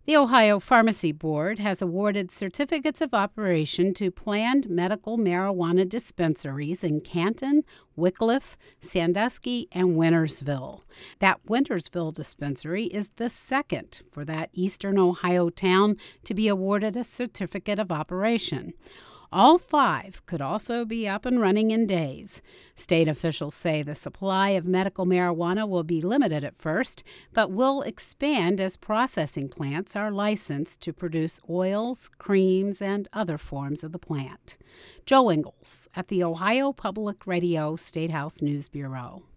The Ohio Pharmacy Board has awarded certificates of operation to planned medical marijuana dispensaries in Canton, Wickliffe, Sandusky, and Wintersville. That Wintersville dispensary is the second for that eastern Ohio town to be awarded a certificate of operation. All 5 could also be up and running in days. State officials say the supply of medical marijuana will be limited at first, but will expand as processing plants are licensed to produce oils, creams, and other forms of the plant. Joe Ingles at the Ohio Public Radio Statehouse News Bureau.